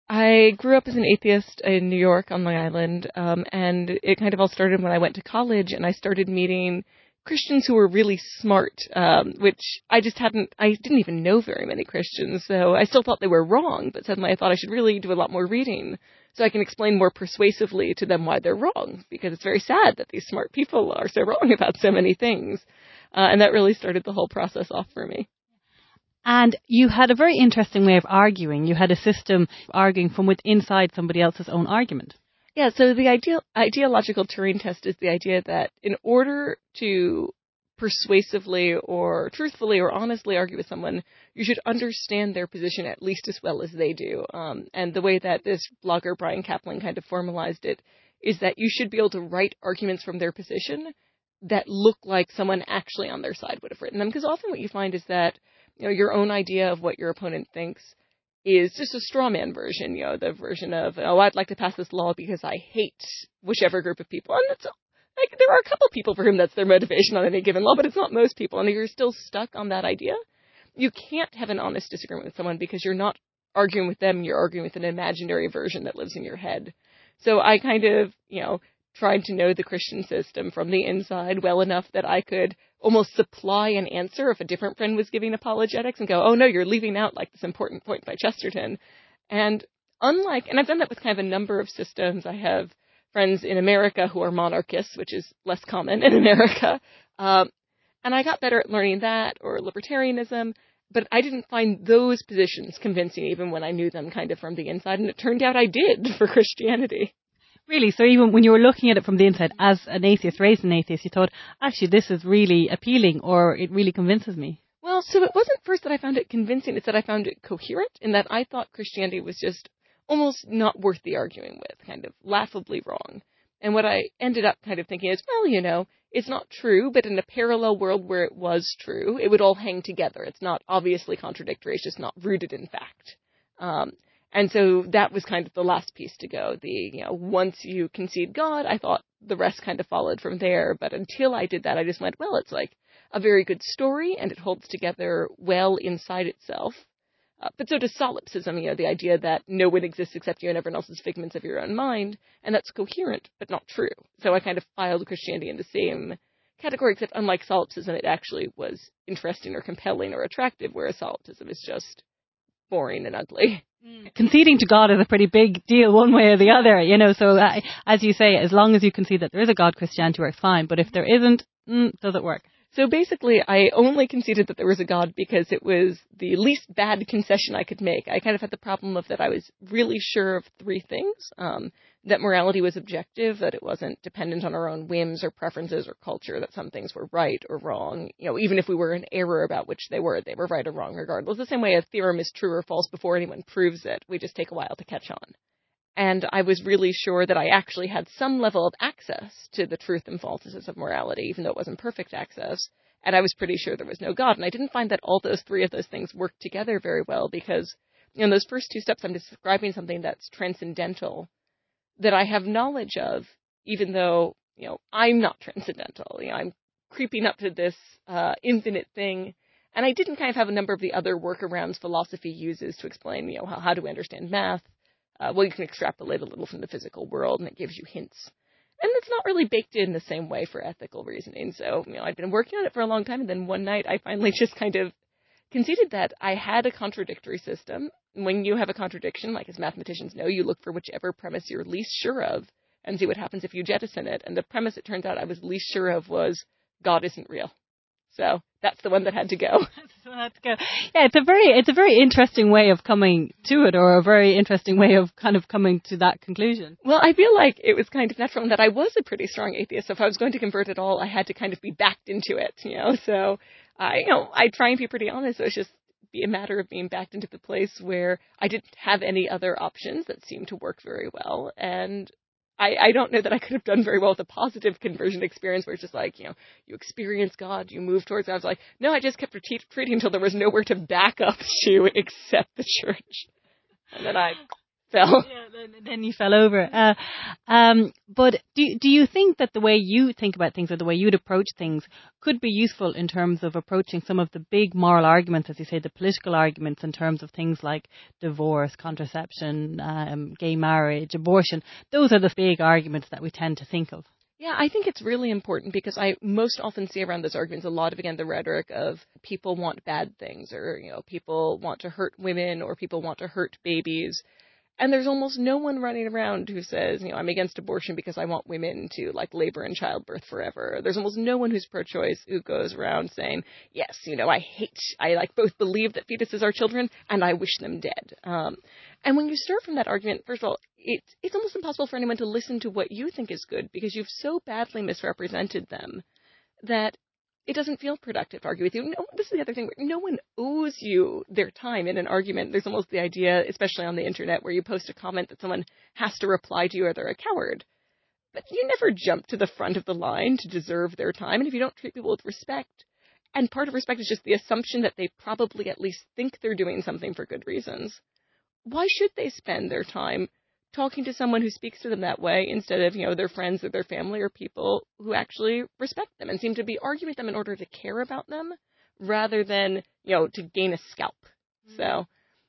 I grew up as an atheist in New York on Long Island, and it kind of all started when I went to college and I started meeting Christians who were really smart, which I didn't even know very many Christians, so I still thought they were wrong, but suddenly I thought I should really do a lot more reading so I can explain more persuasively to them why they're wrong, because it's very sad that these smart people are so wrong about so many things. And that really started the whole process off for me. And you had a very interesting way of arguing. You had a system arguing from inside somebody else's own argument. Yeah, so the ideological Turing test is the idea that in order to persuasively or truthfully or honestly argue with someone, you should understand their position at least as well as they do. And the way that this blogger, Brian Kaplan, kind of formalized it is that you should be able to write arguments from their position that look like someone actually on their side would have written them. Because often what you find is that, your own idea of what your opponent thinks is just a straw man version, the version of, I'd like to pass this law because I hate whichever group of people. And it's like, there are a couple people for whom that's their motivation on any given law, but it's not most people. And if you're still stuck on that idea, you can't have an honest disagreement with someone because you're not arguing with them, you're arguing with an imaginary version that lives in your head. So I kind of, tried to know the Christian system from the inside well enough that I could almost supply an answer if a different friend was giving apologetics and go, oh no, you're leaving out like this important point by Chesterton. And I've done that with kind of a number of systems. I have friends in America who are monarchists, which is less common in America. And I got better at learning that or libertarianism, but I didn't find those positions convincing even when I knew them kind of from the inside. And it turned out I did for Christianity. Really? So even when you were looking at it from the inside as an atheist, raised an atheist, you thought, actually, this is really appealing or it really convinces me? Well, so it wasn't first that I found it convincing. It's that I found it coherent in that I thought Christianity was just almost not worth the arguing with, kind of laughably wrong. And what I ended up kind of thinking is, well, it's not true, but in a parallel world where it was true, it would all hang together. It's not obviously contradictory. It's just not rooted in fact. And so that was kind of the last piece to go. Once you concede God, I thought the rest kind of followed from there. But until I did that, I just went, well, it's like a very good story and it holds together well inside itself. But so does solipsism, the idea that no one exists except you and everyone else is figments of your own mind. And that's coherent, but not true. So I kind of filed Christianity in the same category, except unlike solipsism, it actually was interesting or compelling or attractive, whereas solipsism is just boring and ugly. Conceding to God is a pretty big deal one way or the other, so as you say, as long as you concede that there is a God, Christianity works fine, but if there isn't, does it work? So basically, I only conceded that there was a God because it was the least bad concession I could make. I kind of had the problem of that I was really sure of three things. That morality was objective, that it wasn't dependent on our own whims or preferences or culture, that some things were right or wrong. Even if we were in error about which they were right or wrong regardless. The same way a theorem is true or false before anyone proves it. We just take a while to catch on. And I was really sure that I actually had some level of access to the truth and falsity of morality, even though it wasn't perfect access. And I was pretty sure there was no God. And I didn't find that all those three of those things worked together very well because, in those first two steps, I'm describing something that's transcendental, that I have knowledge of, even though, I'm not transcendental. I'm creeping up to this infinite thing. And I didn't kind of have a number of the other workarounds philosophy uses to explain, how do we understand math? Well, you can extrapolate a little from the physical world, and it gives you hints. And it's not really baked in the same way for ethical reasoning. So, I'd been working on it for a long time, and then one night I finally just kind of conceded that I had a contradictory system. When you have a contradiction, like as mathematicians know, you look for whichever premise you're least sure of and see what happens if you jettison it. And the premise it turns out I was least sure of was God isn't real. So that's the one that had to go. Yeah, it's a very interesting way of coming to it, or a very interesting way of kind of coming to that conclusion. Well, I feel like it was kind of natural in that I was a pretty strong atheist. So if I was going to convert at all, I had to kind of be backed into it, So I try and be pretty honest. So it's just be a matter of being backed into the place where I didn't have any other options that seemed to work very well. And I don't know that I could have done very well with a positive conversion experience where it's just like, you experience God, you move towards God. I was like, no, I just kept retreating until there was nowhere to back up to except the church. And then I fell. Yeah, Then you fell over. But do you think that the way you think about things or the way you'd approach things could be useful in terms of approaching some of the big moral arguments, as you say, the political arguments in terms of things like divorce, contraception, gay marriage, abortion? Those are the big arguments that we tend to think of. Yeah, I think it's really important because I most often see around those arguments a lot of, again, the rhetoric of people want bad things, or, people want to hurt women, or people want to hurt babies. And there's almost no one running around who says, I'm against abortion because I want women to, labor in childbirth forever. There's almost no one who's pro-choice who goes around saying, yes, I both believe that fetuses are children and I wish them dead. And when you start from that argument, first of all, it's almost impossible for anyone to listen to what you think is good because you've so badly misrepresented them that it doesn't feel productive to argue with you. No, this is the other thing. No one owes you their time in an argument. There's almost the idea, especially on the internet, where you post a comment that someone has to reply to you or they're a coward. But you never jump to the front of the line to deserve their time. And if you don't treat people with respect, and part of respect is just the assumption that they probably at least think they're doing something for good reasons, why should they spend their time talking to someone who speaks to them that way instead of, their friends or their family or people who actually respect them and seem to be arguing with them in order to care about them rather than, to gain a scalp. So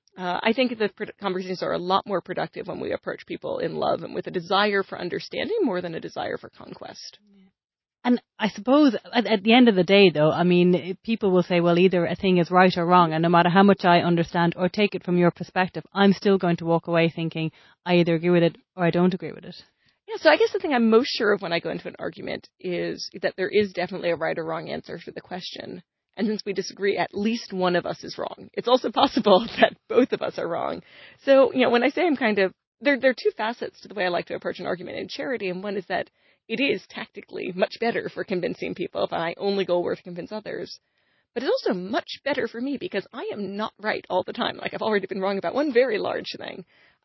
I think the conversations are a lot more productive when we approach people in love and with a desire for understanding more than a desire for conquest. And I suppose at the end of the day, though, people will say, well, either a thing is right or wrong. And no matter how much I understand or take it from your perspective, I'm still going to walk away thinking I either agree with it or I don't agree with it. Yeah, so I guess the thing I'm most sure of when I go into an argument is that there is definitely a right or wrong answer to the question. And since we disagree, at least one of us is wrong. It's also possible that both of us are wrong. So, when I say I'm there are two facets to the way I like to approach an argument in charity. And one is that it is tactically much better for convincing people if my only goal were to convince others. But it's also much better for me because I am not right all the time. I've already been wrong about one very large thing.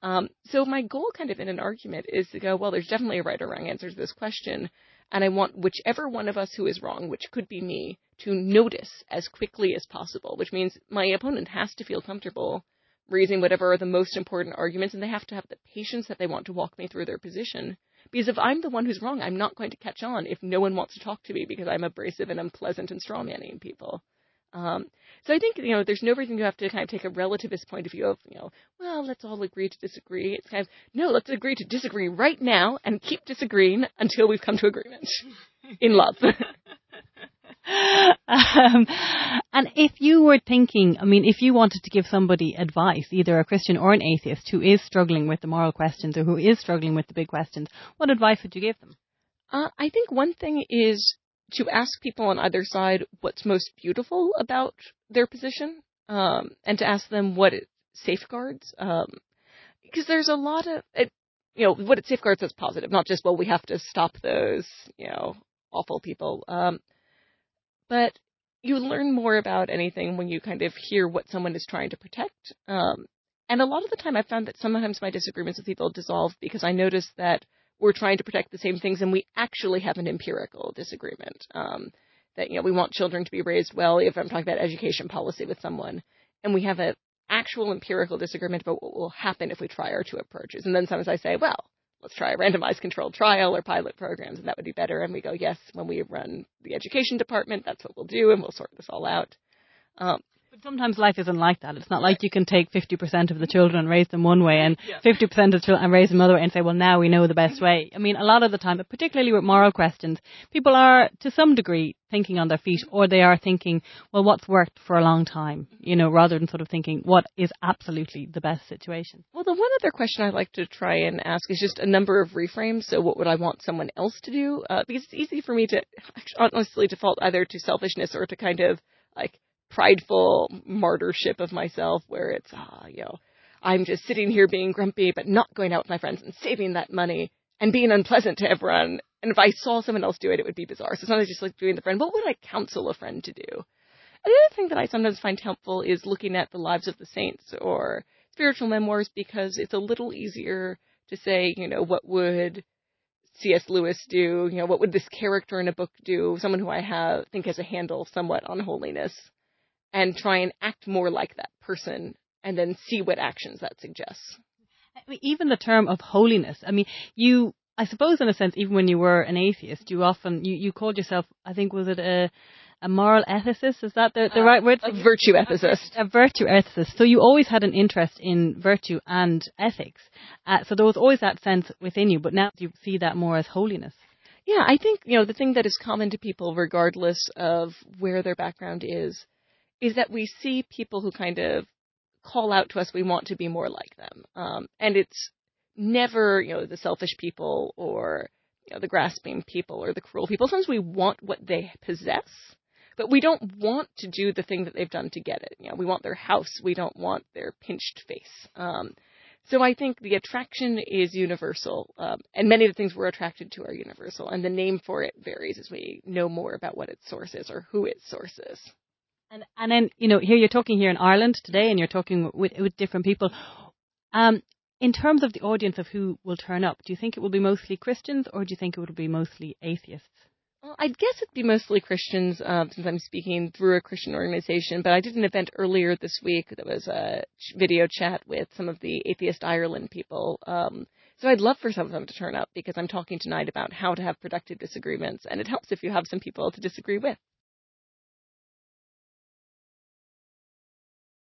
So my goal in an argument is to go, well, there's definitely a right or wrong answer to this question. And I want whichever one of us who is wrong, which could be me, to notice as quickly as possible, which means my opponent has to feel comfortable raising whatever are the most important arguments, and they have to have the patience that they want to walk me through their position. Because if I'm the one who's wrong, I'm not going to catch on if no one wants to talk to me because I'm abrasive and unpleasant and strawmanning people. So I think, there's no reason you have to take a relativist point of view of, well, let's all agree to disagree. It's no, let's agree to disagree right now and keep disagreeing until we've come to agreement in love. And if you were thinking, if you wanted to give somebody advice, either a Christian or an atheist who is struggling with the moral questions or who is struggling with the big questions, what advice would you give them? I think one thing is to ask people on either side what's most beautiful about their position, and to ask them what it safeguards. Because there's a lot of, what it safeguards that's positive, not just, well, we have to stop those, awful people. But you learn more about anything when you hear what someone is trying to protect. And a lot of the time I've found that sometimes my disagreements with people dissolve because I notice that we're trying to protect the same things and we actually have an empirical disagreement. That, we want children to be raised well if I'm talking about education policy with someone. And we have an actual empirical disagreement about what will happen if we try our two approaches. And then sometimes I say, well, let's try a randomized controlled trial or pilot programs, and that would be better. And we go, yes, when we run the education department, that's what we'll do, and we'll sort this all out. But sometimes life isn't like that. It's not like you can take 50% of the children and raise them one way and 50% of the children and raise them another way and say, well, now we know the best way. A lot of the time, but particularly with moral questions, people are, to some degree, thinking on their feet, or they are thinking, well, what's worked for a long time, rather than sort of thinking what is absolutely the best situation. Well, the one other question I like to try and ask is just a number of reframes. So what would I want someone else to do? Because it's easy for me to honestly default either to selfishness or to prideful martyrship of myself where it's, I'm just sitting here being grumpy, but not going out with my friends and saving that money and being unpleasant to everyone. And if I saw someone else do it, it would be bizarre. So it's not just doing the friend. What would I counsel a friend to do? And the other thing that I sometimes find helpful is looking at the lives of the saints or spiritual memoirs, because it's a little easier to say, what would C.S. Lewis do? What would this character in a book do? Someone who I think has a handle somewhat on holiness, and try and act more like that person and then see what actions that suggests. I mean, even the term of holiness. I mean, I suppose in a sense, even when you were an atheist, you often, you called yourself, I think, was it a moral ethicist? Is that the right word? A virtue ethicist. A virtue ethicist. So you always had an interest in virtue and ethics. So there was always that sense within you, but now you see that more as holiness. Yeah, I think, the thing that is common to people, regardless of where their background is that we see people who kind of call out to us, we want to be more like them. And it's never, the selfish people or, the grasping people or the cruel people. Sometimes we want what they possess, but we don't want to do the thing that they've done to get it. We want their house. We don't want their pinched face. So I think the attraction is universal, and many of the things we're attracted to are universal, and the name for it varies as we know more about what its source is or who its source is. And then, here you're talking here in Ireland today, and you're talking with different people. In terms of the audience of who will turn up, do you think it will be mostly Christians, or do you think it will be mostly atheists? Well, I guess it'd be mostly Christians, since I'm speaking through a Christian organization, but I did an event earlier this week that was a video chat with some of the Atheist Ireland people. So I'd love for some of them to turn up, because I'm talking tonight about how to have productive disagreements, and it helps if you have some people to disagree with.